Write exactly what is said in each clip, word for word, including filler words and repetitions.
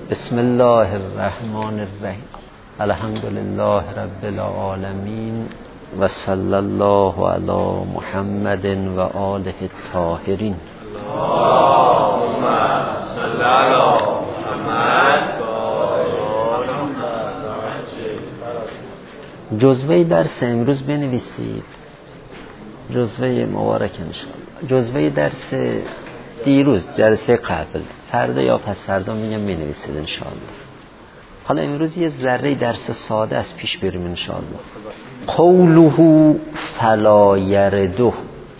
بسم الله الرحمن الرحیم. الحمد لله رب العالمین و صلی الله علی محمد و آله الطاهرین. اللهم صل علی محمد. جزوه درس امروز بنویسید، جزوه مبارک انشاءالله. جزوه درس دیروز جلسه قبل، فردا یا پس فردا میگم بنویسید انشاءالله. حالا امروز یه ذره درس ساده از پیش بریم انشاءالله. قوله فلا یرده.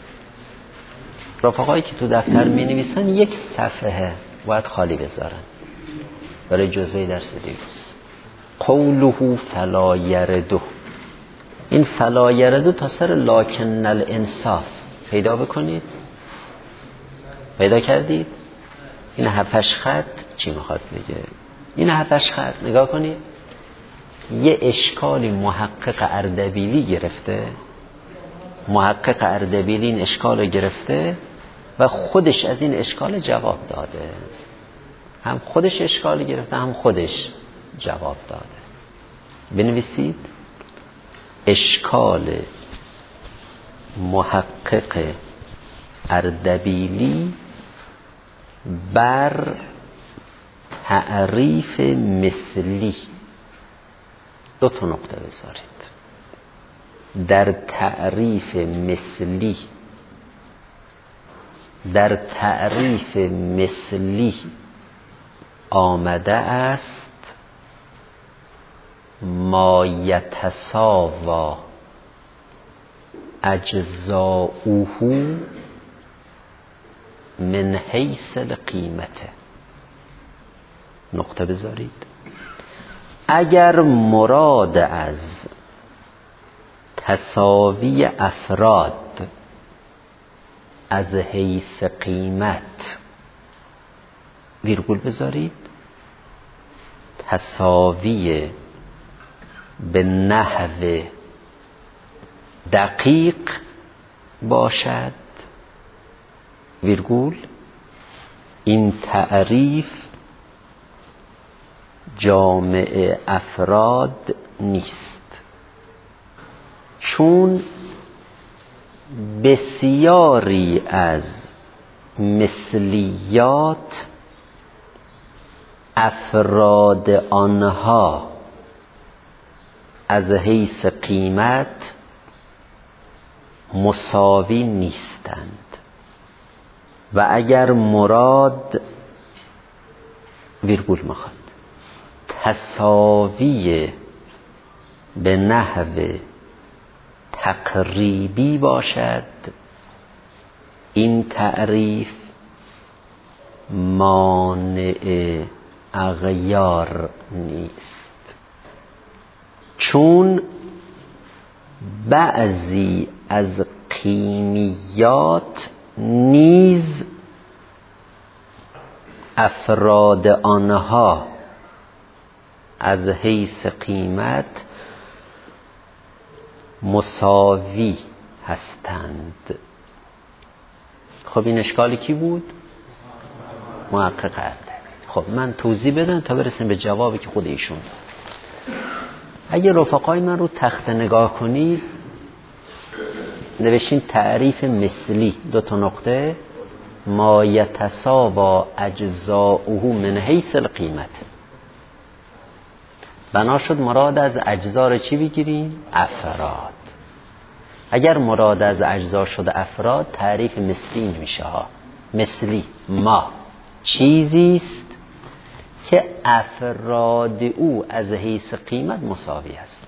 رفقایی که تو دفتر مینویسن یک صفحه باید خالی بذارن برای جزوه درس دیروز. قوله فلا یرده، این فلا یرده تا سر لکن الانصاف پیدا بکنید. پیدا کردید؟ این هفتش خط چی میخواد بگه؟ این هفتش خط نگاه کنید، یه اشکالی محقق اردبیلی گرفته. محقق اردبیلی این اشکال گرفته و خودش از این اشکال جواب داده. هم خودش اشکال گرفته هم خودش جواب داده. بنویسید اشکال محقق اردبیلی بر تعریف مثلی. دو تا نقطه بذارید. در تعریف مثلی، در تعریف مثلی آمده است ما یتساوا اجزاؤه من حیث القیمته. نقطه بذارید. اگر مراد از تساوی افراد از حیث قیمت، ویرگول بذارید، تساوی به نحو دقیق باشد، ویرگول، این تعریف جامع افراد نیست، چون بسیاری از مثلیات افراد آنها از حیث قیمت مساوی نیستند و اگر مراد ویرگول میخواد تساوی به نحو تقریبی باشد، این تعریف مانع اغیار نیست، چون بعضی از قیمیات نیز افراد آنها از حیث قیمت مساوی هستند. خب این اشکالی کی بود؟ محقق اردبیلی. خب من توضیح بدم تا برسیم به جوابی که خود ایشون داد. اگه رفقای من رو تخته نگاه کنید، نوشین تعریف مثلی، دو تا نقطه، ما یتساوا اجزاؤه من حیث القیمت. بنا شد مراد از اجزا رو چی بگیریم؟ افراد. اگر مراد از اجزا شد افراد، تعریف مثلی میشه ها. مثلی ما چیزی است که افراد او از حیث قیمت مساوی هستند.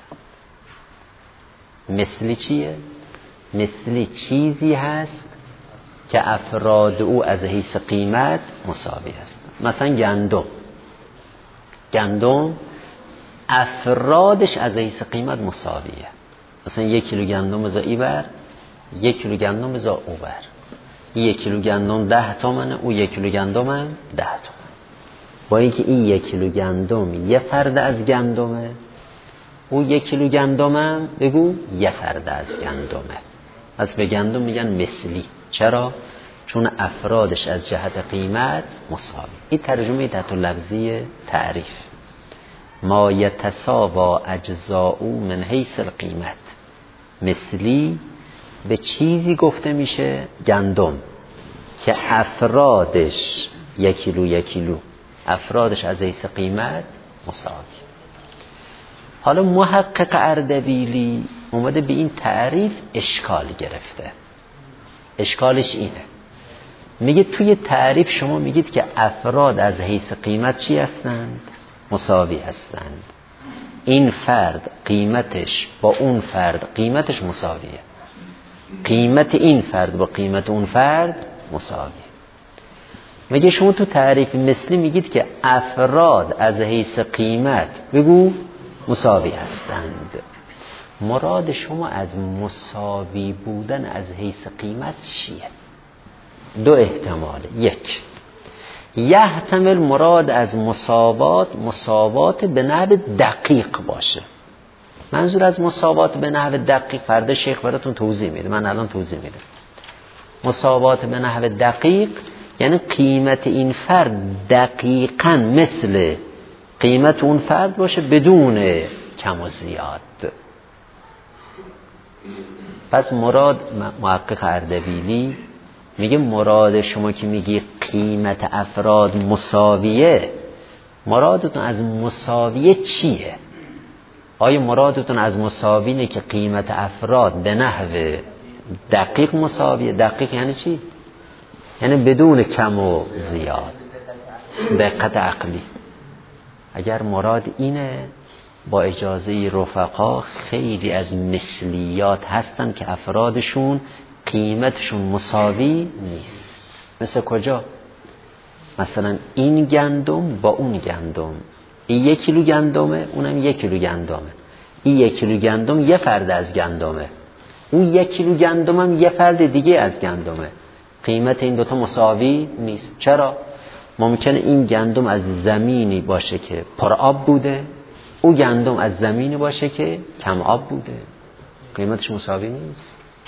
مثلی چیه؟ مثلی چیزی هست که افراد او از حیث قیمت مساوی هستند. مثلا گندم، گندم افرادش از حیث قیمت مساویه. مثلا یک کیلو گندم بذار ای بر، یک کیلو گندم بذار او بر. یک کیلو گندم ده تومنه، او یک کیلو گندم هم ده تومن. با اینکه این یک کیلو گندم یه فرد از گندمه، او یک کیلو گندم هم بگو یه فرد از گندمه. از به گندم میگن مثلی. چرا؟ چون افرادش از جهت قیمت مساوی. این ترجمه تحت لفظی تعریف. ما یتساوا اجزاء من حیث القیمت، مثلی به چیزی گفته میشه گندم که افرادش یک کیلو یک کیلو افرادش از حیث قیمت مساوی. حالا محقق اردبیلی اومده به این تعریف اشکال گرفته. اشکالش اینه، میگه توی تعریف شما میگید که افراد از حیث قیمت چی هستند؟ مساوی هستند. این فرد قیمتش با اون فرد قیمتش مساویه، قیمت این فرد با قیمت اون فرد مساویه. میگه شما تو تعریف مثلی میگید که افراد از حیث قیمت بگو مساوی هستند. مراد شما از مساوی بودن از حیث قیمت چیه؟ دو احتماله. یک، یحتمل مراد از مساوات مساوات به نحو دقیق باشه. منظور از مساوات به نحو دقیق فردا شیخ براتون توضیح میده، من الان توضیح میدم. مساوات به نحو دقیق یعنی قیمت این فرد دقیقاً مثل قیمت اون فرد باشه بدون کم و زیاد. پس مراد محقق اردبیلی میگه مراد شما که میگی قیمت افراد مساویه، مرادتون از مساویه چیه؟ آیا مرادتون از مساوی نه که قیمت افراد به نحو دقیق مساویه؟ دقیق یعنی چی؟ یعنی بدون کم و زیاد، دقت عقلی. اگر مراد اینه، با اجازه رفقا خیلی از مثلیات هستن که افرادشون قیمتشون مساوی نیست. مثل کجا؟ مثلا این گندم با اون گندم، این یک کیلو گندمه اونم یک کیلو گندمه. این یک کیلو گندم یه فرد از گندمه، اون یک کیلو گندم هم یه فرد دیگه از گندمه. قیمت این دوتا مساوی نیست. چرا؟ ممکنه این گندم از زمینی باشه که پر آب بوده، او گندم از زمینی باشه که کم آب بوده، قیمتش مساوی نیست.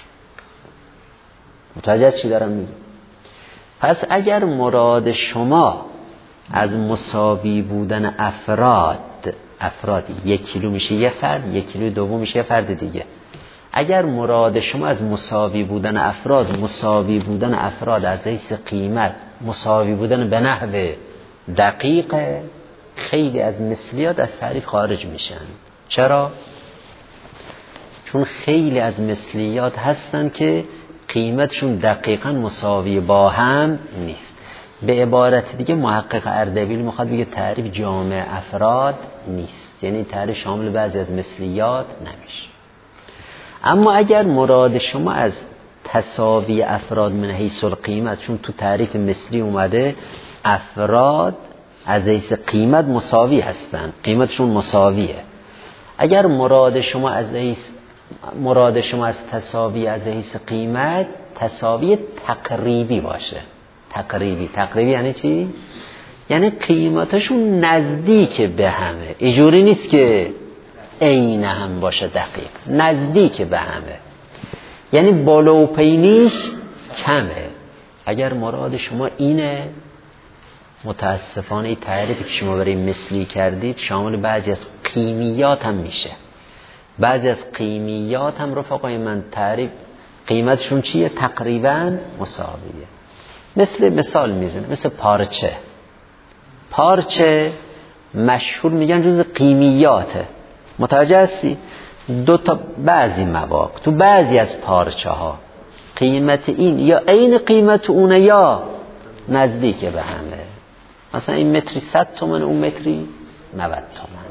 متوجه چی دارم میگم؟ پس اگر مراد شما از مساوی بودن افراد، افراد یک کیلو میشه یه فرد، یک کیلو دوم میشه یه فرد دیگه. اگر مراد شما از مساوی بودن افراد مساوی بودن افراد از حیث قیمت مساوی بودن به نحو دقیق، خیلی از مثلیات از تعریف خارج میشن. چرا؟ چون خیلی از مثلیات هستن که قیمتشون دقیقاً مساوی با هم نیست. به عبارت دیگه محقق اردبیلی میخواد بگه تعریف جامع افراد نیست، یعنی تعریف شامل بعضی از مثلیات نمیشه. اما اگر مراد شما از تساوی افراد من حیث القیمت، چون تو تعریف مثلی اومده افراد از حیث قیمت مساوی هستن، قیمتشون مساویه. اگر مراد شما از حیث مراد شما از تساوی از حیث قیمت تساوی تقریبی باشه. تقریبی تقریبی یعنی چی؟ یعنی قیمتشون نزدیک به همه، اینجوری نیست که عین هم باشه، دقیق نزدیک به همه، یعنی بالا و پایینیش کمه. اگر مراد شما اینه، متاسفانه این تعریفی که شما برای مثلی کردید شامل بعضی از قیمیات هم میشه. بعضی از قیمیات هم رفقای من تعریف قیمتشون چیه؟ تقریبا مساویه. مثل مثال میزنه، مثل پارچه. پارچه مشهور میگن جز قیمیاته. متوجه هستی؟ دو تا بعضی مواقع تو بعضی از پارچه ها قیمت این یا عین قیمت اونه یا نزدیک به همه. مثلا این متری صد تومن، اون متری نود تومن.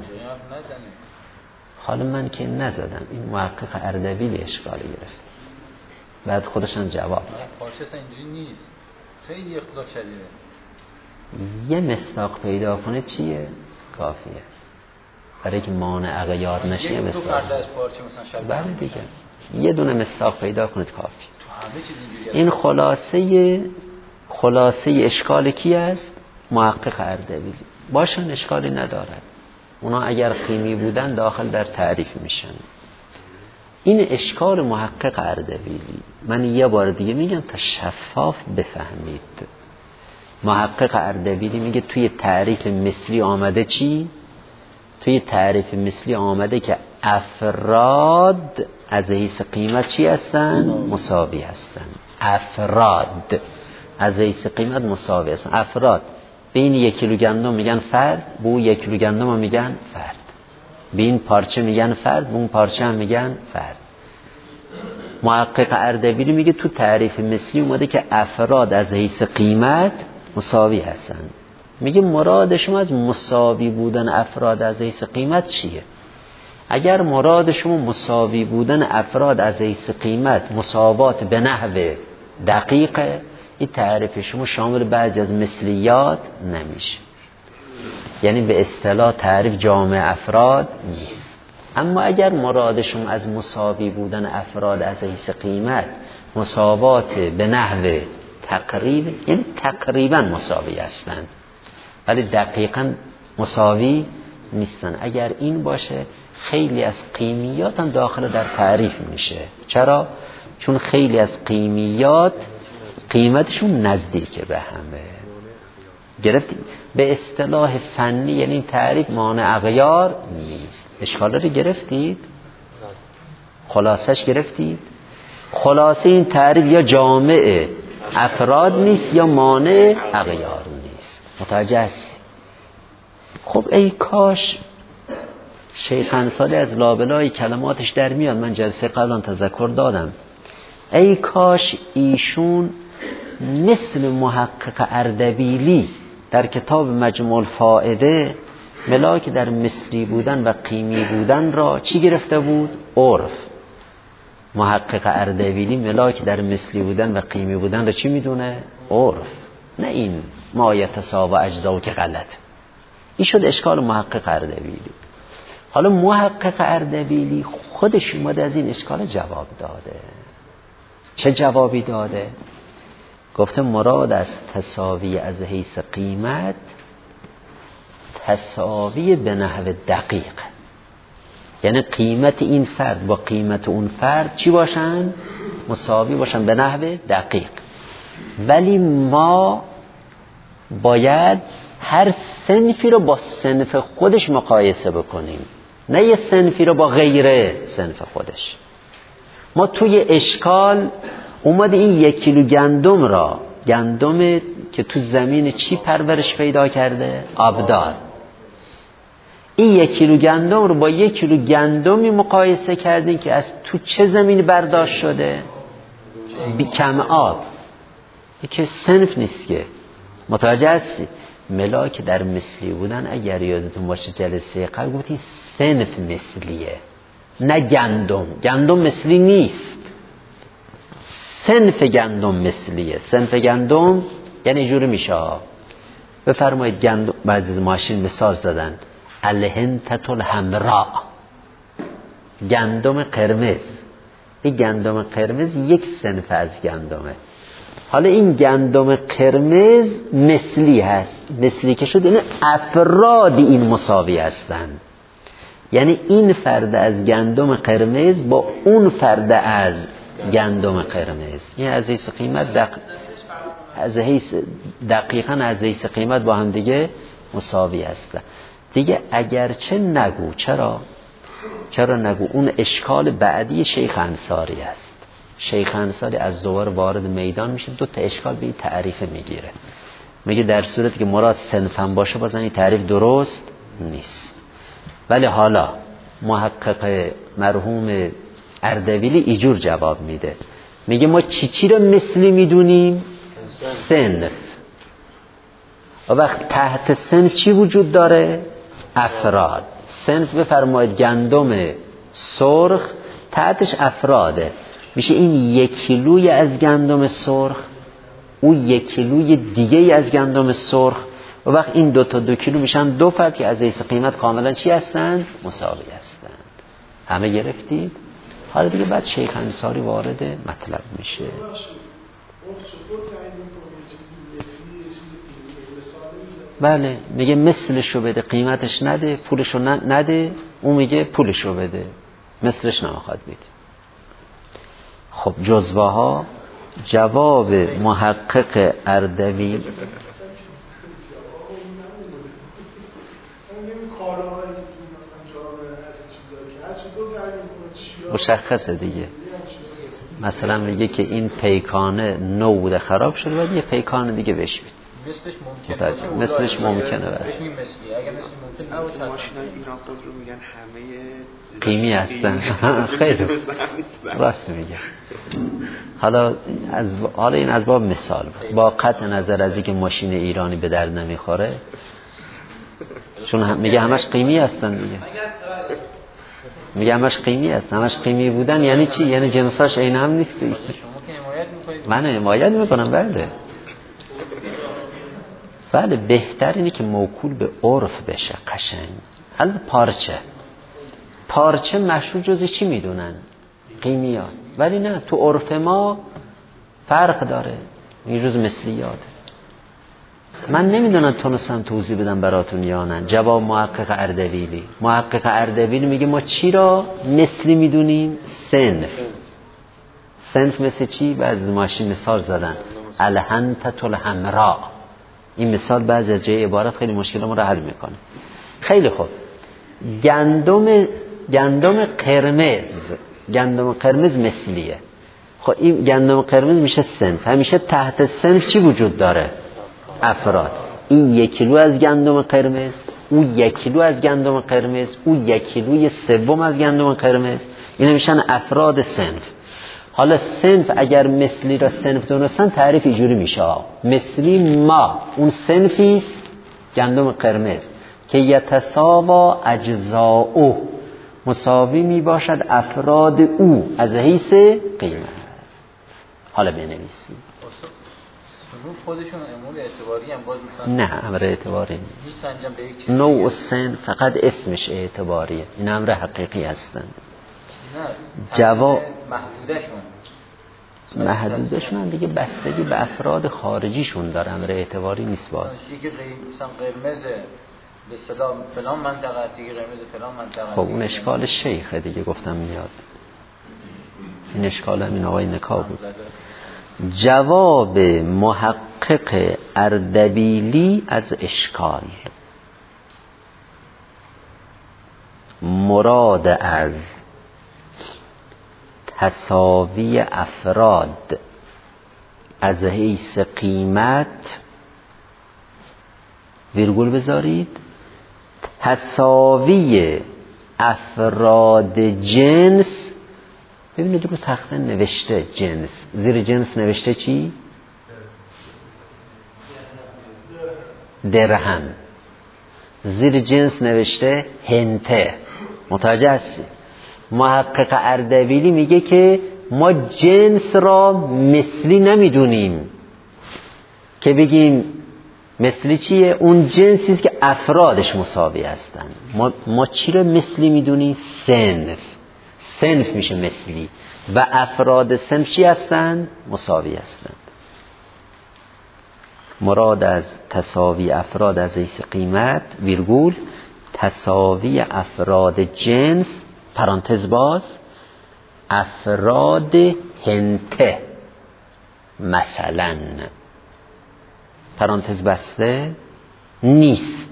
حالا من که نزدم، این محقق اردبیلی اشکال گرفت، بعد خودشان جواب پارچه اینجوری نیست، خیلی اختلاف شدیده. یه مصداق پیدا کنه چیه؟ کافی است برای که مانع غیار نشه. مصداق بله دیگه، یه دونه مصداق پیدا کنید کافی. این خلاصه خلاصه اشکال کی است؟ محقق اردبیلی. باشن اشکالی ندارد، اونا اگر قیمی بودن داخل در تعریف میشن. این اشکال محقق اردبیلی. من یه بار دیگه میگم تا شفاف بفهمید. محقق اردبیلی میگه توی تعریف مثلی آمده چی؟ توی تعریف مثلی آمده که افراد از حیث قیمت چی هستن؟ مساوی هستن. افراد از حیث قیمت مساوی هستن. افراد به این یک کیلو گندم میگن فرد، به اون یک کیلو گندم هم میگن فرد. به این پارچه میگن فرد، به اون پارچه هم میگن فرد. محقق اردبیلی میگه تو تعریف مثلی اومده که افراد از حیث قیمت مساوی هستن. میگه مراد شما از مساوی بودن افراد از حیث قیمت چیه؟ اگر مراد شما مساوی بودن افراد از حیث قیمت مساوات به نحو دقیقه، این تعریف شما شامل بعضی از مثلیات نمیشه. یعنی به اصطلاح تعریف جامع افراد نیست. اما اگر مراد شما از مساوی بودن افراد از حیث قیمت مساوات به نحو تقریب، یعنی تقریبا مساوی هستند ولی دقیقاً مساوی نیستن، اگر این باشه خیلی از قیمیات هم داخل در تعریف میشه. چرا؟ چون خیلی از قیمیات قیمتشون نزدیک به همه. گرفتید؟ به اصطلاح فنی یعنی این تعریف مانع اغیار نیست. اشکال رو گرفتید؟ خلاصش گرفتید؟ خلاصه این تعریف یا جامع افراد نیست یا مانع اغیار نیست. متوجه هستی؟ خب ای کاش شیخ انصاری از لابلای کلماتش در میاد. من جلسه قبلا تذکر دادم. ای کاش ایشون مثل محقق اردبیلی در کتاب مجموع الفائده ملاک در مثلی بودن و قیمی بودن را چی گرفته بود؟ عرف. محقق اردبیلی ملاک در مثلی بودن و قیمی بودن را چی میدونه؟ عرف. نه این ما یتساوی اجزا که غلط. این شد اشکال محقق اردبیلی. حالا محقق اردبیلی خودش اومده از این اشکال جواب داده. چه جوابی داده؟ گفته مراد از تساوی از حیث قیمت تساوی به نحو دقیق، یعنی قیمت این فرد با قیمت اون فرد چی باشن؟ مساوی باشن به نحو دقیق. ولی ما باید هر صنفی رو با صنف خودش مقایسه بکنیم، نه یه صنفی رو با غیر صنف خودش. ما توی اشکال اومده این یک کیلو گندم را، گندم که تو زمین چی پرورش پیدا کرده؟ آبدار. این یک کیلو گندم رو با یک کیلو گندمی مقایسه کردیم که از تو چه زمین برداشت شده؟ بی کم آب. این که صنف نیست که. متوجه هستی؟ ملاک در مثلی بودن اگر یادتون باشه جلسه قبل گفتیم صنف مثلیه، نه گندم. گندم مثلی نیست، صنف گندم مثلیه. صنف گندم یعنی جوری میشه. بفرمایید گندم، بعضی ماشین مثال زدن الهنتت الحمراء، گندم قرمز. این گندم قرمز یک صنف از گندمه. حالا این گندم قرمز مثلی هست. مثلی که شد یعنی افراد این مساوی هستند. یعنی این فرد از گندم قرمز با اون فرد از گندم قرمز، این از حیث قیمت دق... از حیث دقیقاً از حیث قیمت با هم دیگه مساوی هستن دیگه. اگرچه نگو. چرا؟ چرا نگو؟ اون اشکال بعدی شیخ انصاری است. شیخ انصاری از دوباره وارد میدان میشه، دو تا اشکال به این تعریف میگیره. میگه در صورتی که مراد صنفم باشه بازم این تعریف درست نیست. ولی حالا محقق مرحوم اردبیلی ایجور جواب میده. میگه ما چی چی رو مثلی میدونیم؟ صنف. و وقت تحت صنف چی وجود داره؟ افراد. صنف بفرمایید گندم سرخ، تحتش افراده. میشه این یک کیلوی از گندم سرخ، اون یک کیلوی دیگه از گندم سرخ. و وقت این دو تا دو کیلو میشن دو فرد که از حیث قیمت کاملا چی هستند؟ مساوی هستند. همه گرفتید؟ حالا دیگه بعد شیخ انصاری وارد مطلب میشه. بله میگه مثلشو بده، قیمتش نده، پولشو نده. اون میگه پولشو بده، مثلش نمیخواد بده. خب جزوه ها جواب محقق اردبیلی مشخصه دیگه. مثلا میگه که این پیکانه نو بوده خراب شده باید یه پیکان دیگه بهش بید. مثلش ممکنه مثلش ممکنه بعد بهش میگیم مثلی. اگه مثل ممکن نباشه ماشینای ایران خود رو میگن همه قیمی هستن. خیلی راست میگه. حالا از حالا این از باب مثال با قطع نظر از اینکه ماشین ایرانی به درد نمیخوره، چون هم میگه همش قیمی هستن دیگه. میگه همش قیمی هست. همش قیمی بودن یعنی چی؟ یعنی جنساش عین هم نیست دیگه. من حمایت میکنم. بله بله بهتر اینه که موکول به عرف بشه قشنگ. حالا پارچه پارچه مشروع جزی چی میدونن؟ قیمیات. ولی نه تو عرف ما فرق داره. این روز مثلیاته. من نمیدونم تونستم توضیح بدم براتون یا نه. جواب محقق اردبیلی. محقق اردبیلی میگه ما چی را مثلی میدونیم؟ صنف. صنف مثل چی؟ بعضی ماشین مثال زدن الهنتة الحمراء. این مثال بعضی از جای عبارت خیلی مشکل ما رو حل میکنه. خیلی خوب. گندم گندم قرمز گندم قرمز مثلیه. خب این گندم قرمز میشه صنف. همیشه تحت صنف چی وجود داره؟ افراد. این یک کیلو از گندم قرمز، او یک کیلو از گندم قرمز، او یک کیلوی سوم از گندم قرمز. اینا میشن افراد صنف. حالا صنف اگر مثلی را صنف دونستن تعریف اینجوری میشه. مثلی ما اون صنفی است گندم قرمز که یتساوا اجزاؤه، مساوی می باشد افراد او از حیث قیمت. حالا بنویسیم صنوف خودشون امور اعتباری هم باز میسنجن؟ نه امر اعتباری نیست. میسنجن به یک چیز. نوع سن فقط اسمش اعتباریه. این امر حقیقی هستن. نه جواب محدودشون محدودشون دیگه بستگی به افراد خارجیشون داره. امر اعتباری نیست. باز یکی مثلا قرمز به اصطلاح فلان منطقه است، یکی قرمز فلان منطقه است. خب اون اشکال شیخه دیگه. گفتم میاد این اشکال همین آقای نکا بود. جواب محقق اردبیلی از اشکال: مراد از تساوی افراد از حیث قیمت، ویرگول بذارید، تساوی افراد جنس. ببینید رو تخته نوشته جنس، زیر جنس نوشته چی؟ درهم. زیر جنس نوشته هنته. متوجه هستی؟ محقق اردبیلی میگه که ما جنس را مثلی نمیدونیم که بگیم مثلی چیه؟ اون جنسی که افرادش مساوی هستن. ما, ما چی را مثلی میدونیم؟ صنف. صنف میشه مثلی و افراد صنف چی هستن؟ مساوی هستند. مراد از تساوی افراد از حیث قیمت، ویرگول، تساوی افراد جنس، پرانتز باز، افراد هنته، مثلا پرانتز بسته، نیست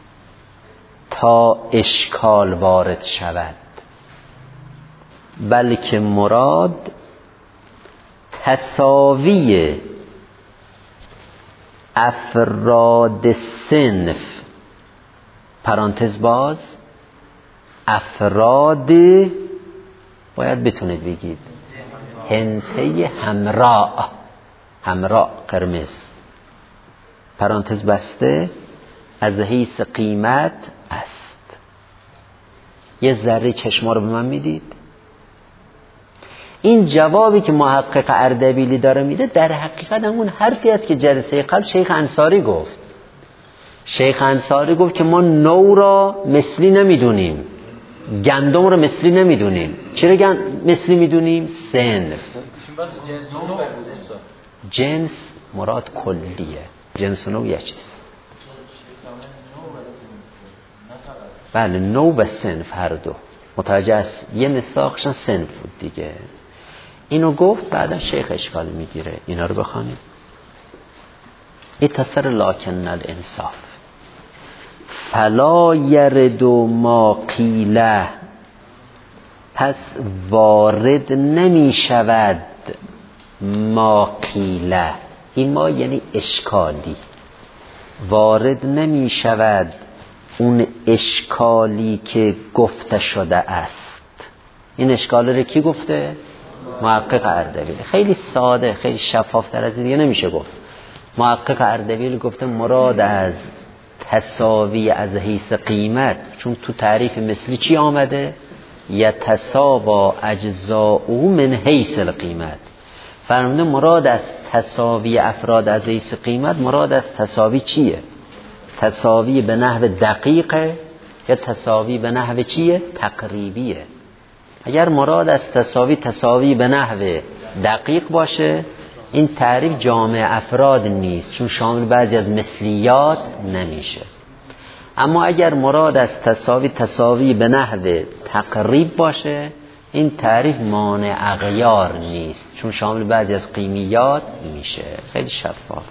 تا اشکال وارد شود، بلکه مراد تساوی افراد صنف، پرانتز باز، افراد، باید بتونید بگید، هنته حمراء، حمراء قرمز، پرانتز بسته، از حیث قیمت است. یه ذره چشما رو به من میدید؟ این جوابی که محقق اردبیلی داره میده در حقیقت همون حرفی است که جلسه قبل شیخ انصاری گفت. شیخ انصاری گفت که ما نوع را مثلی نمیدونیم، گندم را مثلی نمیدونیم. چرا گند مثلی میدونیم؟ صنف. جنس مراد کلیه، جنس و نوع یه چیز. بله نوع و صنف هر دو متوجه است. یه مصداقشان صنف بود دیگه. اینو گفت، بعدا شیخ اشکال میگیره. اینا رو بخوانیم. اتصر لکن الانصاف فلا یرد ما قیله، پس وارد نمی شود ما قیله، این ما یعنی اشکالی، وارد نمی شود اون اشکالی که گفته شده است. این اشکال رو کی گفته؟ محقق اردبیل. خیلی ساده، خیلی شفافتر از این دیگه نمیشه گفت. محقق اردبیل گفته مراد از تساوی از حیث قیمت، چون تو تعریف مثلی چی آمده؟ یتساوا اجزاؤه من حیث القیمت. فرموده مراد از تساوی افراد از حیث قیمت، مراد از تساوی چیه؟ تساوی به نحو دقیقه یا تساوی به نحو چیه؟ تقریبیه. اگر مراد از تساوی تساوی به نحو دقیق باشه، این تعریف جامع افراد نیست، چون شامل بعضی از مثلیات نمیشه. اما اگر مراد از تساوی تساوی به نحو تقریب باشه، این تعریف مانع اغیار نیست، چون شامل بعضی از قیمیات میشه. خیلی شفاف.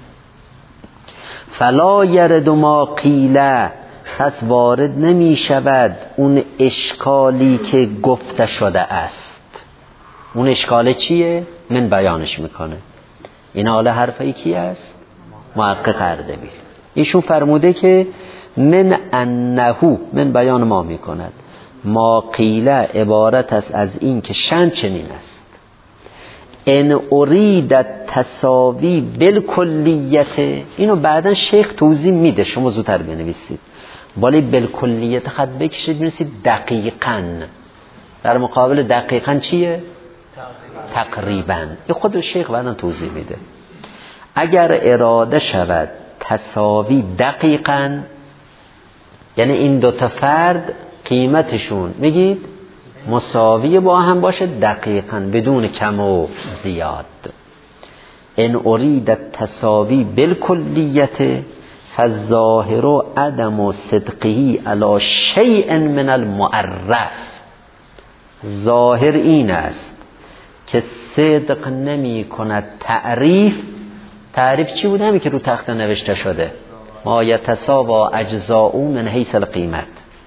فلا یرد ما قیله، پس وارد نمی شود اون اشکالی که گفته شده است. اون اشکال چیه؟ من بیانش میکنه. این حالا حرفی کی است؟ محقق اردبیل. ایشون فرموده که من انهو، من بیان ما میکند، ما قیله عبارت است از این که شن چنین است، ان ارید تساوی بالکلیت. اینو بعدا شیخ توضیح میده، شما زودتر بنویسید. بالا بالکلیت خط بکشید بنویسید دقیقاً. در مقابل دقیقاً چیه؟ تقریباً. این خود شیخ بعدا توضیح میده. اگر اراده شود تساوی دقیقاً، یعنی این دو تا فرد قیمتشون میگید مساوی با هم باشه دقیقاً بدون کم و زیاد. ان ارید تساوی بالکلیت فالظاهر عدم صدقه علی شیء من المعرف. ظاهر این است که صدق نمی کند تعریف. تعریف چی بود؟ همین که رو تخته نوشته شده، ما یتساوا اجزاؤه من حیث القیمت.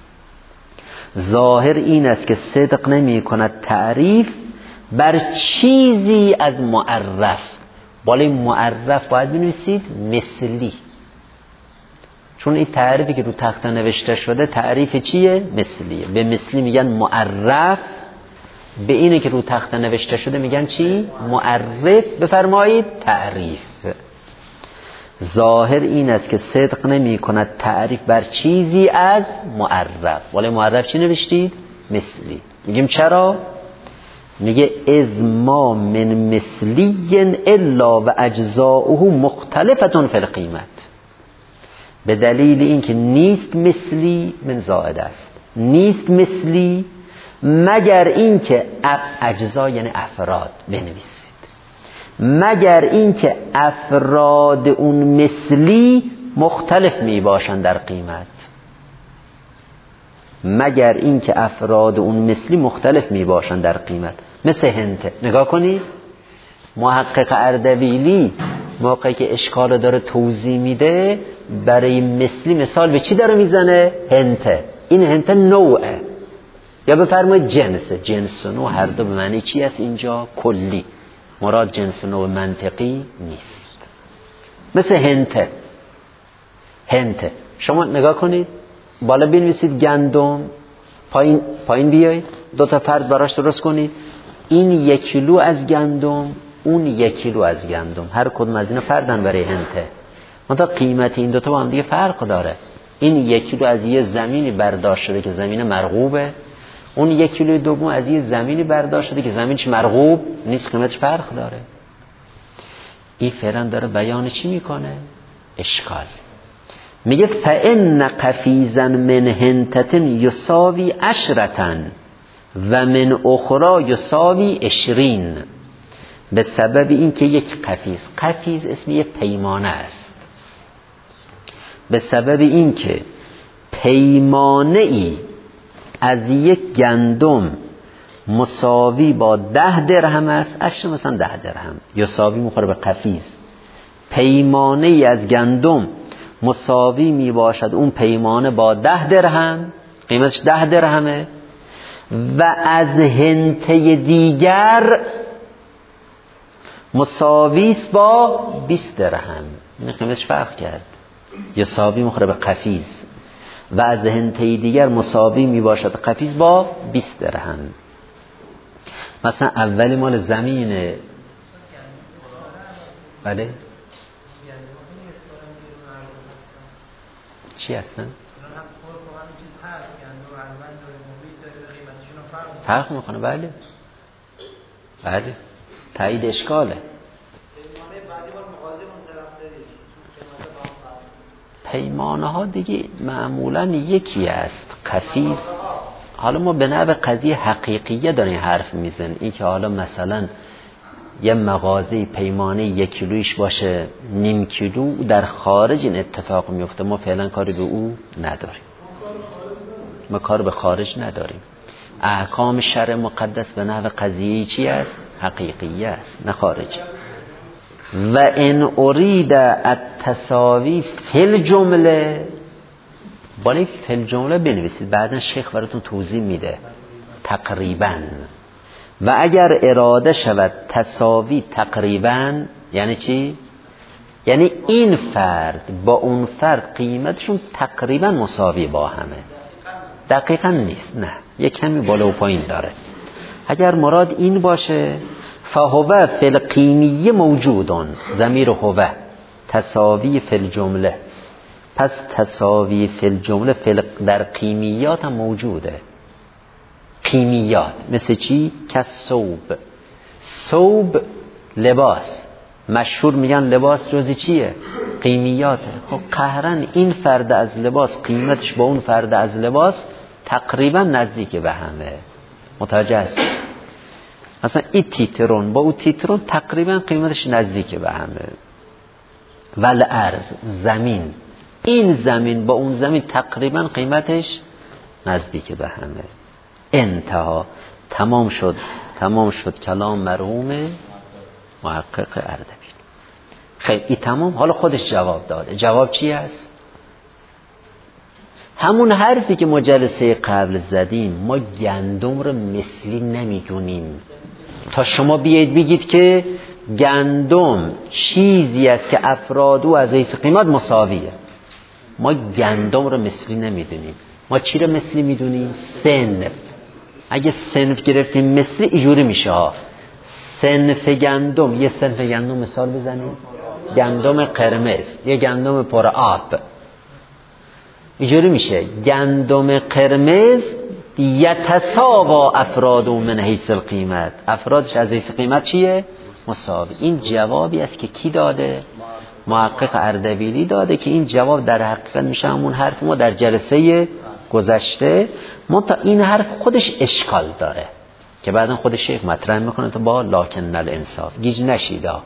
ظاهر این است که صدق نمی کند تعریف بر چیزی از معرف. بالای معرف باید بنویسید مثلی، چون این تعریفی که رو تخته نوشته شده تعریف چیه؟ مثلیه. به مثلی میگن معرف، به اینه که رو تخته نوشته شده میگن چی؟ معرف. بفرمایید تعریف. ظاهر این است که صدق نمی کند تعریف بر چیزی از معرف. ولی معرف چی نوشتید؟ مثلی. میگیم چرا؟ میگه از ما من مثلی الا و اجزاؤه مختلفتون فی القیمت. به دلیل اینکه نیست مثلی، من زائد است، نیست مثلی مگر اینکه اجزا یعنی افراد بنویسید، مگر اینکه افراد اون مثلی مختلف می باشند در قیمت. مگر اینکه افراد اون مثلی مختلف می باشند در قیمت. مثل هنته. نگاه کنید محقق اردبیلی موقعی که اشکال داره توضیح میده، برای مثلی مثال به چی داره میزنه؟ هنته. این هنته نوعه، یا بفرمایید جنسه. جنس و نوع هر دو به معنی چی است اینجا؟ کلی. مراد جنس و نوع منطقی نیست. مثل هنته. هنته شما نگاه کنید، بالا بنویسید گندم، پایین پایین بیایید دو تا فرد براش درست کنید. این یک کیلو از گندم، اون یک کیلو از گندم، هر کدوم از اینا فردن برای هنته. منتها قیمت این دو تا با هم دیگه فرق داره. این یک کیلو از یه زمینی برداشت شده که زمین مرغوبه، اون یک کیلو دوم از یه زمینی برداشت شده که زمینش مرغوب نیست، قیمتش فرق داره. این فعلا داره بیان چی میکنه؟ اشکال. میگه فَإِنَّ قَفِيزًا مِنْ هِنْتَةٍ یساوی عشرةً و من اخرى یساوی عشرین. به سبب این که یک قفیز، قفیز اسم یک پیمانه است، به سبب این که پیمانه ای از یک گندم مساوی با ده درهم است، عشر مثلا ده درهم، یساوی میخوره به قفیز. پیمانه ای از گندم مساوی می باشد اون پیمانه با ده درهم، قیمتش ده درهمه، و از هنته دیگر مساوی است با بیست درهم. این قیمتش فرق کرد، یساوی میخوره به قفیز، و از هنته دیگر مساوی می باشد قفیز با بیست درهم. مثلا اولی مال زمینه، بله چی هستن؟ فرق میکنه. بله بله تایید اشکاله. پیمانه ها دیگه معمولا یکی است، قفیز. حالا ما به نوع قضیه حقیقیه داریم حرف میزن، این که حالا مثلا یه مغازه پیمانه یک کیلویش باشه نیم کیلو، در خارج این اتفاق میفته، ما فعلا کاری به او نداریم، ما کار به خارج نداریم. احکام شرع مقدس به نحو قضیه چی است؟ حقیقیه است، نه خارجی. و ان ارید التساوی فی الجمله، باید فی الجمله بنویسید، بعدا شیخ براتون توضیح میده تقریبا. و اگر اراده شود تساوی تقریبا، یعنی چی؟ یعنی این فرد با اون فرد قیمتشون تقریبا مساوی با همه، دقیقا نیست، نه یک کمی بالا و پایین داره. اگر مراد این باشه فهو فی القیمیه موجودون، ضمیر هو تساوی فی الجمله، پس تساوی فی الجمله فی در قیمیات هم موجوده. قیمیات مثل چی؟ کثوب، ثوب لباس، مشهور میگن لباس جزی چیه؟ قیمیاته. خب قهرن این فرد از لباس قیمتش با اون فرد از لباس تقریبا نزدیک به همه، متوجه هست؟ مثلا این تیترون با اون تیترون تقریبا قیمتش نزدیک به همه. ول ارض، زمین، این زمین با اون زمین تقریبا قیمتش نزدیک به همه. انتها، تمام شد، تمام شد کلام مرحوم محقق اردبیل. خیلی این تمام. حالا خودش جواب داده. جواب چی است؟ همون حرفی که ما جلسه قبل زدیم، ما گندم رو مثلی نمیدونیم تا شما بیایید بگید که گندم چیزی است که افراد او از حیث قیمت مساویه. ما گندم رو مثلی نمیدونیم. ما چی رو مثلی میدونیم؟ صنف. اگه صنف گرفتیم مثلی اینجوری میشه ها. صنف گندم، یه صنف گندم مثال بزنیم، گندم قرمز، یه گندم پر آب، اینجوری میشه گندم قرمز یتساوا افراد من حیث القیمت، افرادش از حیث قیمت چیه؟ مساوی. این جوابی است که کی داده؟ محقق اردبیلی داده، که این جواب در حقیقت میشه همون حرف ما در جلسه گذشته. منتها این حرف خودش اشکال داره که بعدا خود شیخ مطرح میکنه تا با لکن الانصاف گیج نشیدا.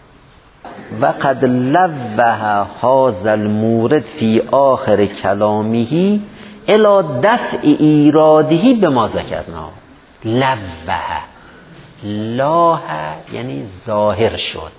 و قد لوح هذا المورد فی آخر کلامه الی دفع ایراده بما ذکرنا. لوح، لاه یعنی ظاهر شد،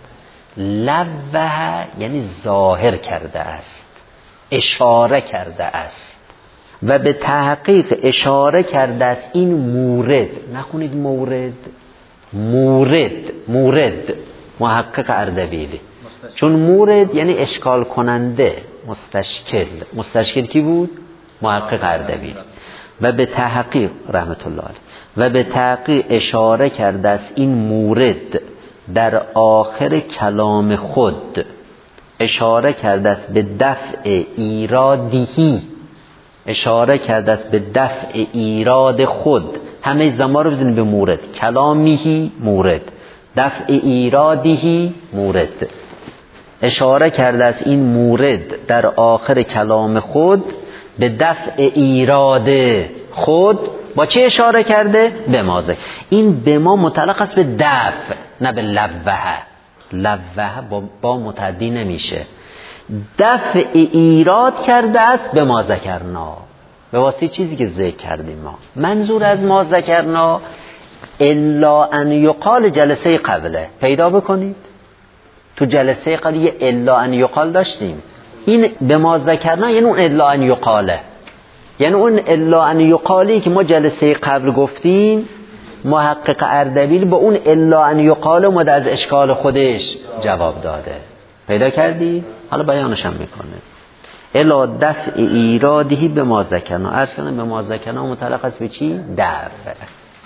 لوح یعنی ظاهر کرده است، اشاره کرده است. و به تحقیق اشاره کرده است این مورد، نخونید مورد، مورد، مورد محقق اردبیلی، چون مورد یعنی اشکال کننده، مستشکل. مستشکل کی بود؟ محقق اردبیلی. و به تحقیق رحمت الله علیه، و به تحقیق اشاره کرده است این مورد در آخر کلام خود، اشاره کرده است به دفع ایرادی، اشاره کرده است به دفع ایراد خود. همه زمان رو بزنید به مورد، کلامیهی مورد، دفع ایرادیهی مورد. اشاره کرده است این مورد در آخر کلام خود به دفع ایراد خود. با چه اشاره کرده؟ به مازه. این به ما متعلق است به دفع، نه به لوحه. لوحه با, با متعدی نمیشه. دفع ایراد کرده است به ما ذکرنا، به واسه چیزی که ذکر کردیم. ما منظور از ما ذکرنا الا ان یقال جلسه قبله پیدا بکنید. تو جلسه قبل یه الا ان یقال داشتیم. این به ما ذکرنا یعنی اون الا ان یقاله، یعنی اون الا ان یقالی که ما جلسه قبل گفتیم محقق اردبیل با اون الا ان یقال اومد از اشکال خودش جواب داده. پیدا کردی؟ حالا بیانش هم میکنه. الا دفع ایرادهی به ما ذکرنا. عرض کردم به ما ذکرنا متعلق است به چی؟ دفع.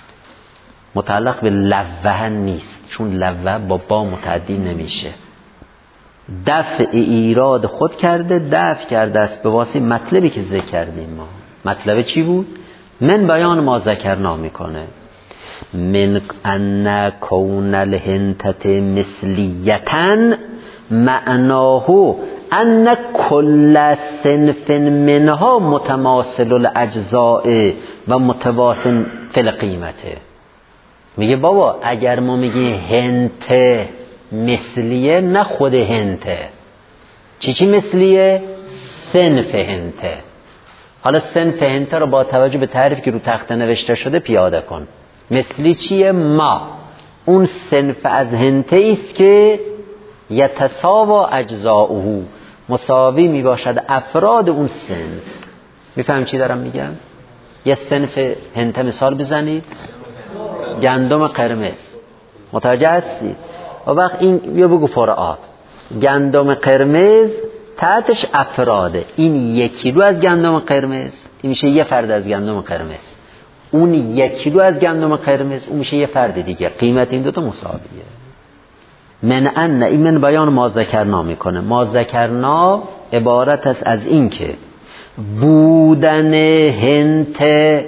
متعلق به لوه نیست، چون لوه با با متعدی نمیشه. دفع ایراد خود کرده، دفع کرده است به واسه مطلبی که ذکر کردیم. ما مطلب چی بود؟ من بیان ما ذکرنا میکنه. من ان کون الهنتت مثلیتن معناه ان کل صنف منها متماثل الاجزاء و متوازن فی القیمته. میگه بابا اگر ما میگه هنت مثلیه، نه خود هنته، چی چی مثلیه؟ صنف هنته. حالا صنف هنته رو با توجه به تعریف که رو تخته نوشته شده پیاده کن. مثلی چیه؟ ما اون صنف از هنته است که یتساوا اجزاؤه، مساوی میباشد افراد اون صنف. میفهم چی دارم میگم؟ یه صنف هنته مثال بزنید. گندم قرمز، متوجه هستید؟ و وقت این بیا بگو پر آب. گندم قرمز تحتش افراده. این یک کیلو از گندم قرمز، این میشه یه فرد از گندم قرمز. اون یک کیلو از گندم قرمز، اون میشه یه فرد دیگه. قیمت این دوتا مساویه. من ان، این من بیان ما ذکرنا میکنه. ما ذکرنا عبارت است از این که بودن هنت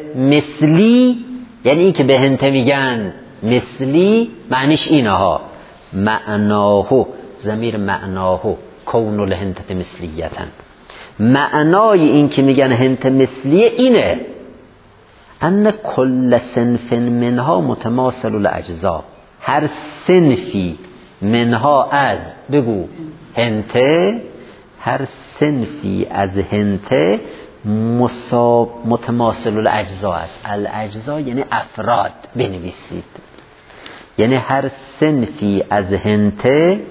مثلی، یعنی این که به هنته میگن مثلی، معنیش اینه ها. معناه، ضمیر معناه کون الهنتت مثلیتن. معنای این که میگن هنت مثلیه اینه ان کل صنف منها متماثل الاجزاء. هر صنفی منها از بگو هنته، هر صنفی از هنته متماثل الاجزاء است. الاجزاء یعنی افراد بنویسید. یعنی هر صنفی از هنته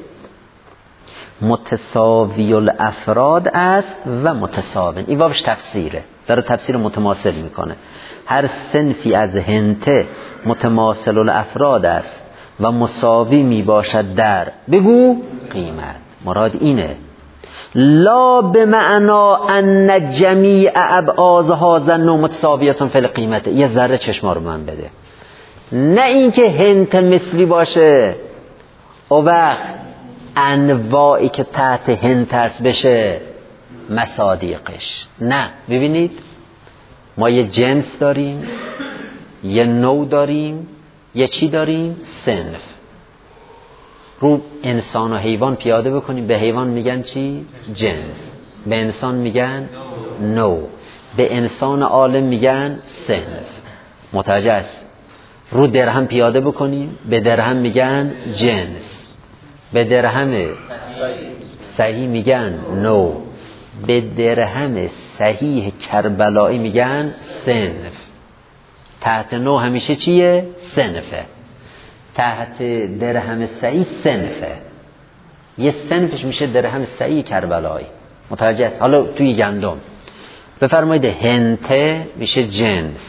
متساوی الافراد است و متساوین. این بابش تفسیره، داره تفسیر متماثل میکنه. هر صنفی از هنته متماثل الافراد است و مساوی میباشد در بگو قیمت. مراد اینه. لا بمعنا ان جمیع ابعاض هذا النوع متساویتون فی القیمت. یه ذره چشما رو من بده. نه اینکه هنت مثلی باشه او وقت انواعی که تحت هنت هست بشه مصادیقش. نه، ببینید ما یه جنس داریم، یه نوع داریم، یه چی داریم؟ صنف. رو انسان و حیوان پیاده بکنیم. به حیوان میگن چی؟ جنس. به انسان میگن نوع. به انسان عالم میگن صنف. متوجه است؟ رو درهم پیاده بکنیم. به درهم میگن جنس. به درهم صحیح میگن نوع. به درهم صحیح کربلایی میگن صنف. تحت نوع همیشه چیه؟ صنفه. تحت درهم صحیح صنفه. یه صنفش میشه درهم صحیح کربلایی. متوجه است؟ حالا توی گندم بفرمایید هنته میشه جنس.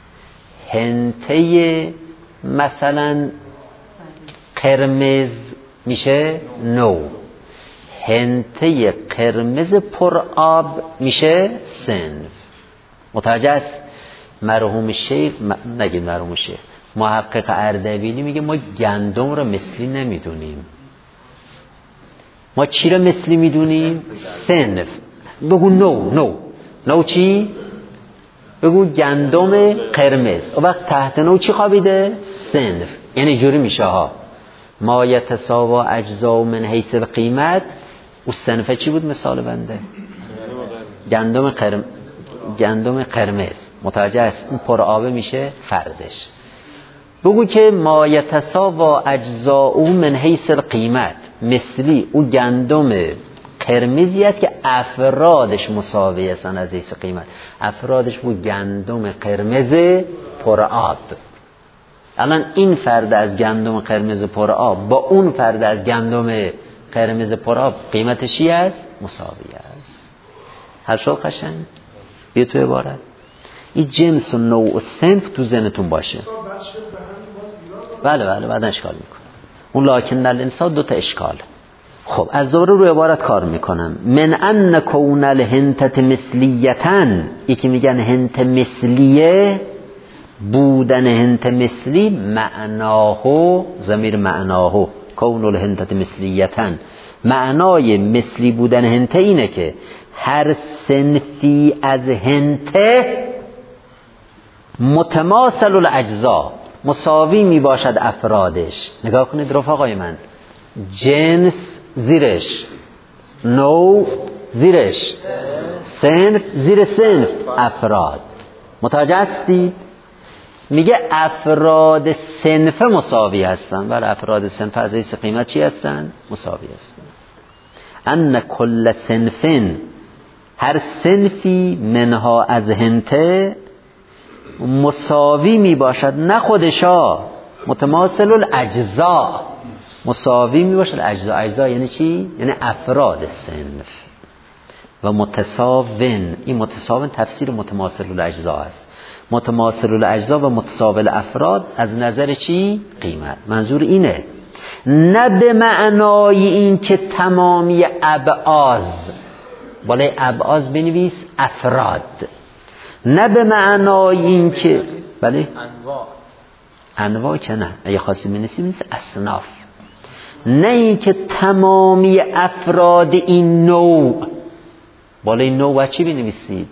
هنته مثلا قرمز میشه نوع. هنته قرمز پر آب میشه صنف. متوجه است؟ مرحوم شیخ م... نگید مرحوم شیخ محقق اردبیلی میگه ما گندم رو مثلی نمیدونیم. ما چی رو مثلی میدونیم؟ صنف. بگو نوع. نوع نوع چی؟ بگو گندم قرمز. و وقت تحت نوع چی خوابیده؟ صنف. یعنی جوری میشه ها ما یتساوا اجزا من حیث القیمت. او صنفه چی بود مثال بنده؟ گندم قرم... گندم قرمز. متوجه است؟ اون پر آبه میشه فردش. بگو که ما یتساوا اجزاء من حیث القیمت، مثلی او گندم قرمزی است که افرادش مساوی هستن از حیث قیمت. افرادش بود گندم قرمز پر آب. الان این فرد از گندم قرمز پر آب با اون فرد از گندم قرمز پر آب قیمتش چی است؟ مساوی است. هر شو قشنگ بیا تو عبارت این جنس و نوع و صنف تو ذهنتون باشه. بله بله بعدا اشکال میکنه اون لکن الانسان دو تا اشکال. خب از دوره رو عبارت کار میکنم. من ان کون الهنتت مثلیتن، یکی میگن هنت مثلیه، بودن هنت مثلی معناهو ضمیر معناهو کون الهنتت مثلیتن، معنای مثلی بودن هنته اینه که هر صنفی از هنته متماثل الاجزا، مساوی می باشد افرادش. نگاه کنید رفقای من، جنس زیرش، نوع زیرش، صنف زیر صنف، افراد. متوجه هستید؟ میگه افراد صنف مساوی هستند، ولی افراد صنف از حیث قیمت چی هستند؟ مساوی هستند. ان کل صنفین، هر صنفی منها از هنته مساوی می باشد، نه خودشا، متماثل الاجزا، مساوی می باشد اجزا. اجزا یعنی چی؟ یعنی افراد صنف. و متساوین، این متساوین تفسیر متماثل الاجزا است. متماثل الاجزا و متساوی افراد از نظر چی؟ قیمت. منظور اینه نه به معنای این که تمامی ابعاض، بالای ابعاض بنویس افراد، نه به معنای این که بله انواع انواع که نه، اگه خاصی بنویسیم نیست اصناف، نه این که تمامی افراد این نوع، بالای نوع و چی بنویسید؟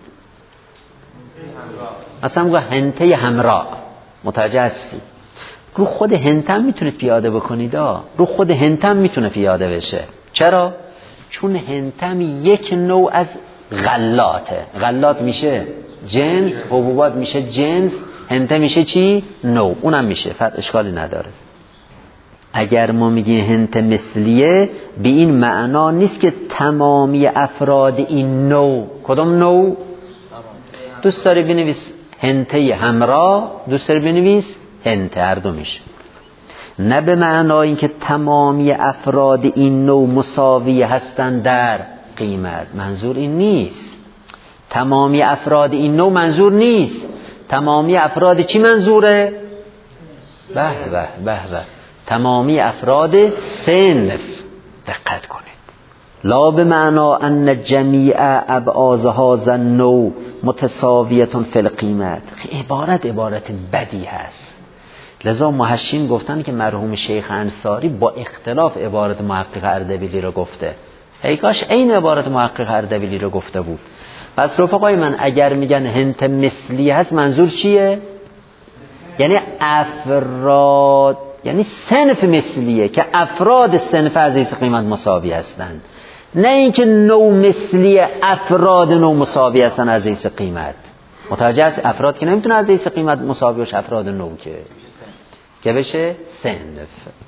اصلا میگه هنته همراه. متوجه هستی؟ رو خود هنتم میتونید پیاده بکنید ها. رو خود هنتم میتونه پیاده بشه. چرا؟ چون هنتم یک نوع از غلاته. غلات میشه جنس، حبوبات میشه جنس، هنته میشه چی؟ نوع. اونم میشه، فرق اشکالی نداره. اگر ما میگیم هنت مثلیه، به این معنا نیست که تمامی افراد این نوع. کدوم نوع؟ دوست داری بنویس هنته همراه، دوست داری بنویس هنته، هر دو میشه. نه به معنای اینکه تمامی افراد این نوع مساوی هستند در قیمت، منظور این نیست. تمامی افراد این نوع منظور نیست. تمامی افراد چی منظوره؟ به به به به تمامی افراد صنف. دقت کنید. لا به معنا ان جمیع ابعاض هذا النوع متساویتون فی القیمت. عبارت عبارت بدی هست. لذا محشین گفتن که مرحوم شیخ انصاری با اختلاف عبارت محقق اردبیلی رو گفته. ای کاش این عبارت محقق اردبیلی رو گفته بود. پس رفقای من اگر میگن هنت مثلی هست، منظور چیه؟ یعنی افراد، یعنی صنف مثلیه که افراد صنف از حیث قیمت مساوی هستند، نه اینکه نوع مثلی افراد نوع مساوی هستند از حیث قیمت. متوجه است؟ افراد که نمیتونه از حیث قیمت مساوی باشه، افراد نوع که که بشه صنف،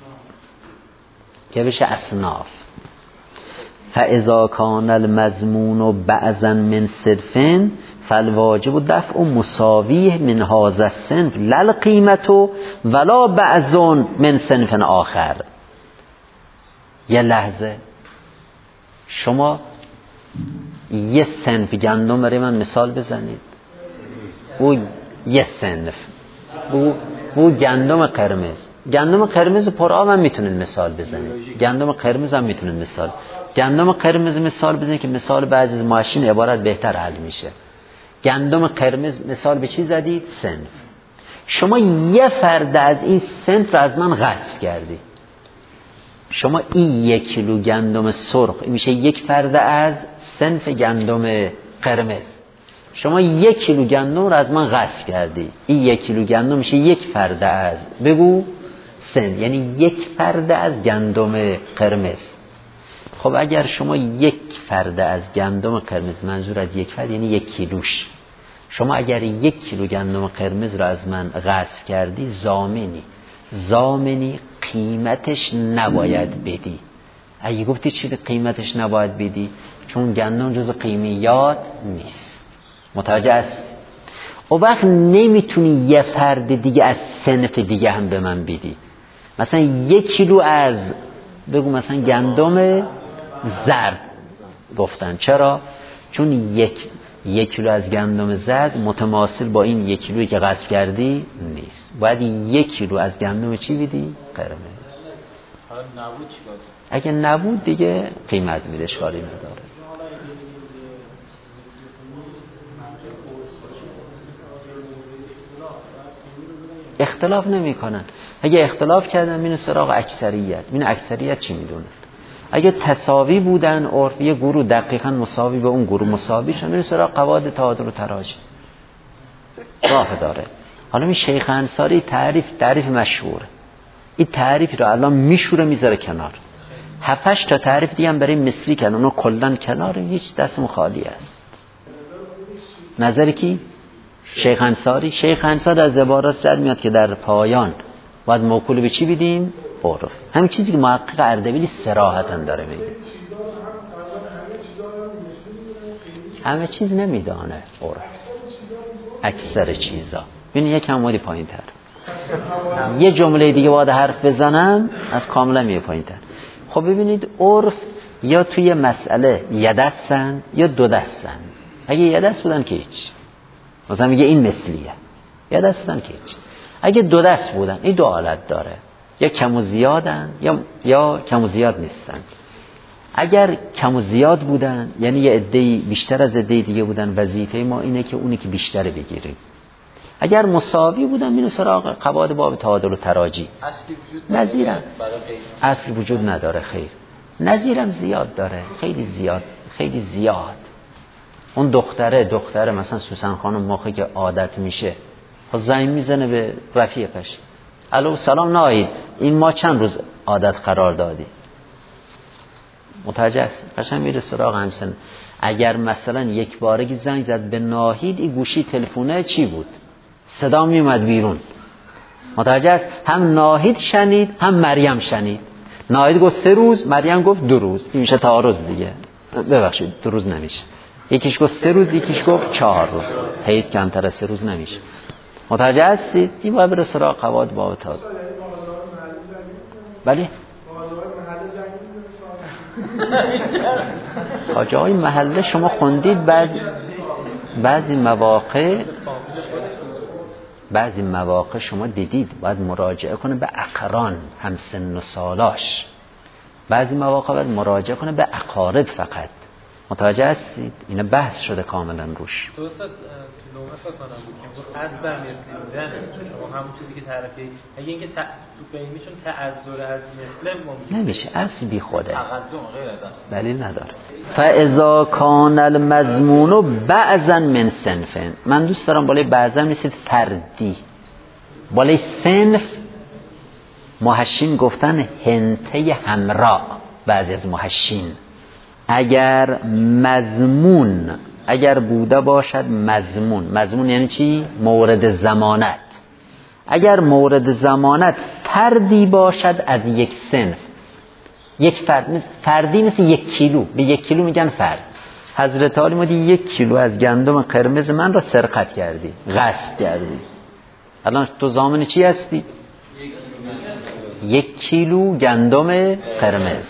که بشه اصناف. فاذا کان المضمون بعضا من صنف فالواجب دفع مساویه من هذا الصنف لا القیمت ولا بعض من صنف آخر. یه لحظه شما یه صنف گندم برای من مثال بزنید. او یه صنف او او گندم قرمز، گندم قرمز پر آب هم میتونید مثال بزنید. گندم قرمز هم میتونید مثال گندم قرمز مثال بزنید که مثال بعضی از ماشین عبارت بهتر حل میشه. گندم قرمز مثال به چی زدید؟ صنف. شما یه فرد از این صنف رو از من غصب کردی. شما این یک کیلو گندم سرخ میشه یک فرد از صنف گندم قرمز. شما یک کیلو گندم رو از من غصب کردی. این یک کیلو گندم میشه یک فرد از، بگو صنف، یعنی یک فرد از گندم قرمز. خب اگر شما یک فرد از گندم قرمز، منظور از یک فرد یعنی یک کیلوش، شما اگر یک کیلو گندم قرمز رو از من غصب کردی، ضامنی ضامنی قیمتش نباید بدی. اگه گفتی چی قیمتش نباید بدی؟ چون گندم جز قیمیات نیست. متوجه است؟ اون وقت نمیتونی یه فرد دیگه از صنف دیگه هم به من بدی. مثلا یک کیلو از بگو مثلا گندم زرد گفتن. چرا؟ چون یک یک کیلو از گندم زرد متماثل با این یک کیلویی که غصب کردی نیست. باید یک کیلو از گندم چی بدی؟ قرمز. حالا نبود چیکار؟ اگه نبود دیگه قیمت میده، اشکالی نداره. اختلاف نمی کنن. اگه اختلاف کردن میره سراغ اکثریت. این اکثریت چی میدونن؟ اگه تساوی بودن عرف یه گروه دقیقاً مساوی به اون گروه مساوی شدن میره سراغ قواعد تعادل و تراجع. راه داره. حالا این شیخ انصاری تعریف تعریف مشهوره. این تعریف رو الان میشوره میذاره کنار. هفتش تا تعریف دیگه هم برای مثلی کردن، اونو کلن کنار، هیچ دستمون خالی است. نظر کی؟ شیخ انصاری. شیخ انصاری از عبارات در میاد که در پایان باید موکول به چی بدیم؟ عرف. همین چیزی که محقق اردبیلی صراحتاً داره میگه. همه چیز نمیدانه عرف. اکثر چیزا. ببین یکم مودی پایین تر. یه جمله دیگه باید حرف بزنم از کاملا میه پایین تر. خب ببینید عرف یا توی مسئله یه دستن یا دو دستن. اگه یه دست بودن که هیچ. مثلا میگه این مثلیه. یه دست بودن که هیچ. اگه دو دست بودن این دو حالت داره. یا کم و زیادن یا یا کم و زیاد نیستن. اگر کم و زیاد بودن یعنی یه عده‌ای بیشتر از عده دیگه بودن، وظیفه ما اینه که اونی که بیشتر بگیریم. اگر مساوی بودن میره سراغ قواعد باب تعادل و تراجی. اصلی وجود نظیرم اصل وجود نداره. خیر نظیرم زیاد داره، خیلی زیاد، خیلی زیاد. اون دختره دختره مثلا سوسن خانم موقعی که عادت میشه خب زنگ میزنه به رفیقش، الو سلام ناهید، این ما چند روز عادت قرار دادی؟ متوجه است؟ قشنگ میره سراغ همسن. اگر مثلا یک بارگی زنگ زد به ناهید، این گوشی تلفونه چی بود؟ صدا میومد بیرون. متوجه است؟ هم ناهید شنید هم مریم شنید. ناهید گفت سه روز، مریم گفت دو روز. این میشه تعارض دیگه. ببخشید دو روز نمیشه. یکیش گفت سه روز، یکیش گفت چهار روز. حیث کمتر از سه روز نمیشه. متوجه هستید؟ این باید بره سراغ قواعد باب تعادل. بله؟ آجای محله شما خوندید. بعد بعضی مواقع بعضی مواقع شما دیدید باید مراجعه کنه به اقران هم سن و سالاش. بعضی مواقع باید مراجعه کنه به اقارب فقط. متوجه هستید؟ اینا بحث شده کاملا روش. تو استاد تو نومه فکر کنم بود که بود از برمیرسی بودن شما همون چیزی که طرفی اگه اینکه ت... تو قیمیشون تعذر از مثل ممکن نمیشه، اصل بی خوده، تقدم غیر از اصل دلیل نداره. فاذا کان المضمون بعضا من صنف، من دوست دارم بالای بعضا میسید فردی، بالای صنف محشین گفتن هنته همراه. بعضی از محشین اگر مضمون اگر بوده باشد مضمون، مضمون یعنی چی؟ مورد ضمانت. اگر مورد ضمانت فردی باشد از یک صنف، یک فرد، فردی مثل یک کیلو، به یک کیلو میگن فرد. حضرت علی مودی یک کیلو از گندم قرمز من را سرقت کردی، غصب کردی، الان تو ضامن چی هستی؟ یک کیلو گندم قرمز.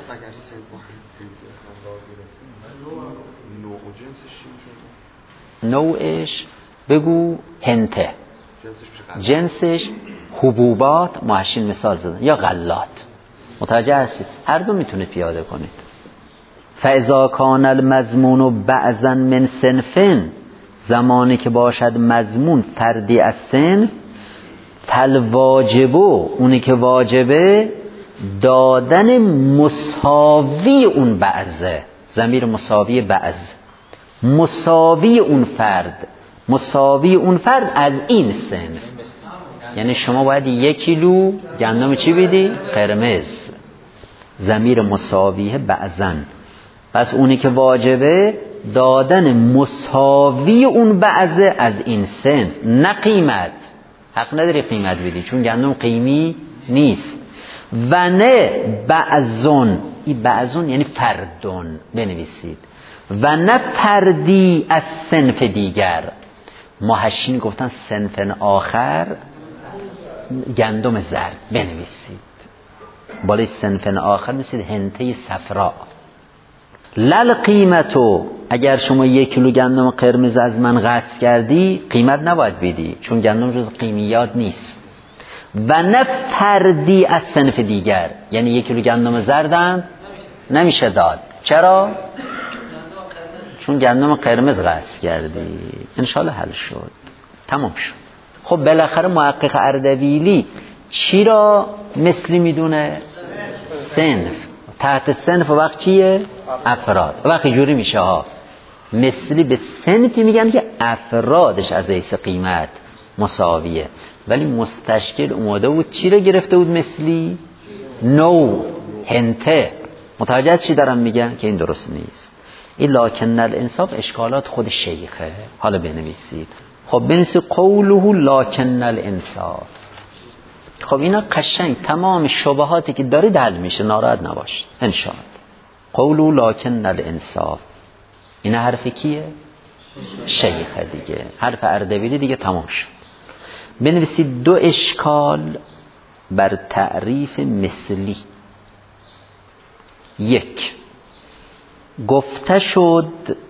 نوعش بگو هنته، جنسش حبوبات، محشین مثال زدن، یا غلات. متوجه هستید؟ هر دو میتونید پیاده کنید. فاذا کان المضمون بعضا من صنف، زمانی که باشد مضمون فردی از صنف، فالواجبو، اونی که واجبه دادن مساوی اون بعضه، ضمیر مساوی بعض، مساوی اون فرد، مساوی اون فرد از این صنف. یعنی شما باید یک کیلو گندم چی بدی؟ قرمز. ضمیر مساویه بعضن. پس اونی که واجبه دادن مساوی اون بعضه از این صنف، نه قیمت. حق نداری قیمت بدی چون گندم قیمی نیست. و نه بعضون، این بعضون یعنی فردون بنویسید، و نه فردی از صنف دیگر. محشین گفتن صنف آخر گندم زرد بنویسید، بالای صنف آخر میسید هنته صفرا. لل قیمتو، اگر شما یک کیلو گندم قرمز از من غصب کردی قیمت نباید بدی، چون گندم جز قیمیات نیست. و نه فردی از صنف دیگر، یعنی یک کیلو گندم زردم نمیشه داد. چرا؟ چون گندم قرمز غصب کردی. انشالله حل شد، تمام شد. خب بالاخره محقق اردبیلی چی را مثلی میدونه؟ صنف. تحت صنف وقت چیه؟ افراد. وقت جوری میشه ها، مثلی به صنفی میگن که افرادش از حیث قیمت مساویه. ولی مستشکل اومده بود چی را گرفته بود مثلی؟ نو، هنته. متوجه چی دارم میگن؟ که این درست نیست. این لکن الانصاف اشکالات خود شیخه. حالا بنویسید. خب بنویسید قوله لکن الانصاف. خب اینا قشنگ تمام شبهاتی که دارید حل میشه، ناراحت نباشید انشاءالله. قوله لکن الانصاف، این حرف کیه؟ شیخه دیگه، حرف اردبیلی دیگه، تمام شد. بنویسید دو اشکال بر تعریف مثلی. یک، گفته شد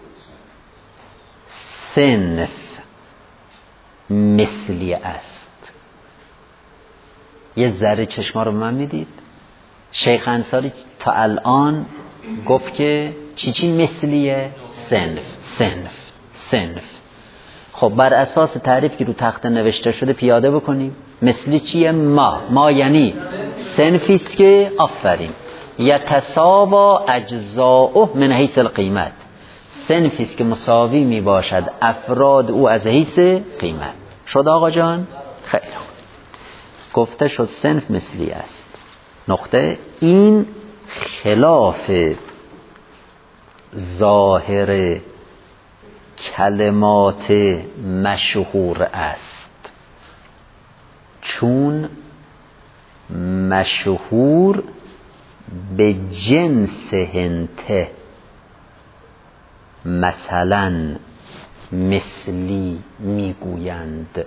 صنف مثلی است. یه ذره چشما رو من میدید، شیخ انصاری تا الان گفت که چی چی مثلیه؟ صنف صنف صنف. خب بر اساس تعریف که رو تخته نوشته شده پیاده بکنیم. مثلی چیه؟ ما ما یعنی صنفی است که آفرین یتساوا اجزاؤه من حیث القیمت، صنفی است که مساوی می باشد افراد او از حیث قیمت. شد آقا جان؟ خیلی خوب. گفته شد صنف مثلی است. نقطه، این خلاف ظاهر کلمات مشهور است، چون مشهور به جنس هنته مثلا مثلی میگویند.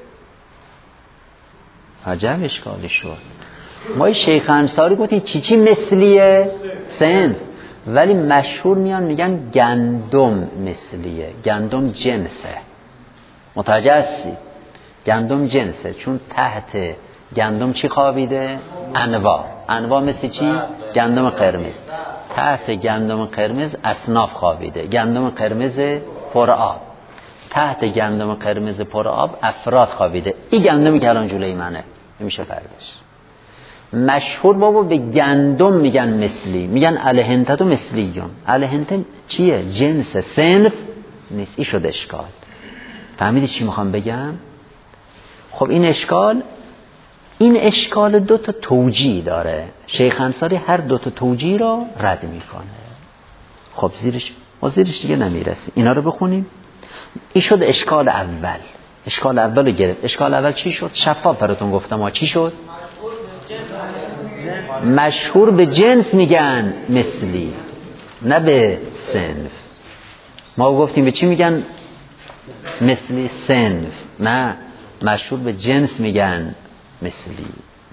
عجب اشکالی شد. ما شیخ انصاری گفتیم چی چی مثلیه؟ صنف. ولی مشهور میان میگن گندم مثلیه، گندم جنسه. متوجه هستی؟ گندم جنسه، چون تحت گندم چی خوابیده؟ انواع. انواع مثل چی؟ گندم قرمز. تحت گندم قرمز اصناف خوابیده. گندم قرمز پر آب، تحت گندم قرمز پر آب افراد خوابیده. این گندمی که الان جلوی منه نمیشه فردش. مشهور بابا به گندم میگن مثلی، میگن الهنته تو مثلیون. الهنته چیه؟ جنس، صنف نیست. این شد اشکال. فهمیدی چی میخوام بگم؟ خب این اشکال این اشکال دو تا توجیه داره. شیخ انصاری هر دو تا توجیه را رد میکنه. خب زیرش ما زیرش دیگه نمیرسیم. اینا رو بخونیم. این شد اشکال اول. اشکال اول رو گرفت. اشکال اول چی شد؟ شفاف براتون گفتم ها. چی شد؟ مشهور به جنس میگن مثلی، نه به صنف. ما گفتیم به چی میگن مثلی؟ صنف. نه، مشهور به جنس میگن مثلی.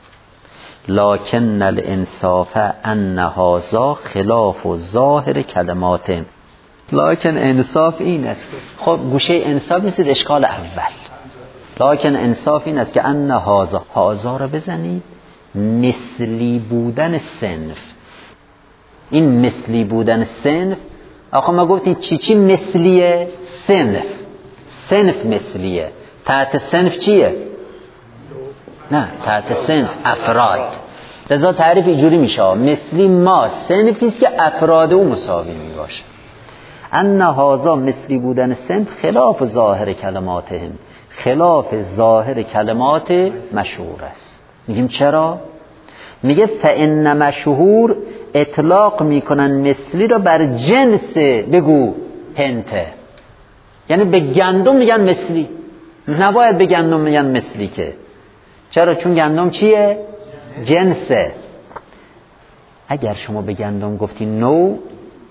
لکن الانصاف ان هذا خلاف و ظاهر کلمات. لکن انصاف این است. خب گوشه انصاف نیست اشکال اول. لکن انصاف این است که ان هذا، هذا را بزنید، مثلی بودن صنف. این مثلی بودن صنف، آخه ما گفتیم چی چی مثلیه؟ صنف. صنف مثلیه. تحت صنف چیه؟ نه، تحت صنف افراد. لذا تعریف اینجوری میشه: مثلی ما صنفی است که افراد او مساوی می باشه. ان هذا مثلی بودن صنف خلاف ظاهر کلماتهم، خلاف ظاهر کلمات مشهور است. میگیم چرا؟ میگه فان مشهور اطلاق میکنن مثلی را بر جنس، بگو هنته، یعنی به گندم میگن مثلی. نباید به گندم میگن مثلی که. چرا؟ چون گندم چیه؟ جنسه. اگر شما به گندم گفتی نو،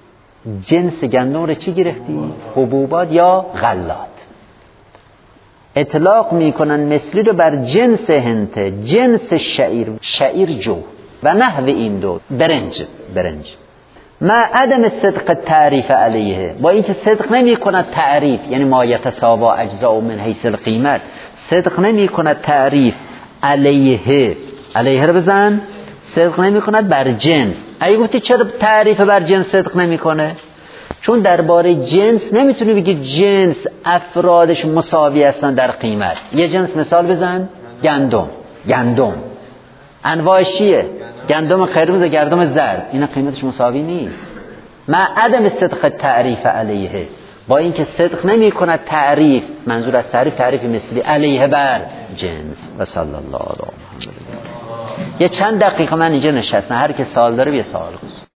جنس گندم رو چی گرفتی؟ حبوبات یا غلات. اطلاق میکنن مثلی رو بر جنس هنته، جنس شعیر، شعیر جو و نحو این دو، برنج برنج ما عدم صدق تعریف علیه، با اینکه صدق نمی کند تعریف، یعنی ما یتساوا اجزاء من حیث القیمت، صدق نمی کند تعریف علیه، علیه رو بزن، صدق نمی کند بر جنس. اگه گفتی چرا تعریف بر جنس صدق نمی کنه؟ چون درباره جنس نمیتونی بگی جنس افرادش مساوی هستن در قیمت. یه جنس مثال بزن، گندم، گندم انواعش چیه؟ گندم قرمز و گندم زرد، اینا قیمتش مساوی نیست. ما عدم صدق تعریف علیه، با اینکه صدق نمی کند تعریف، منظور از تعریف تعریف مثلی، علیه بر جنس. و صلی الله علی محمد. یه چند دقیقه من اینجا نشستم، هر که سوال داره یه سوال کنه.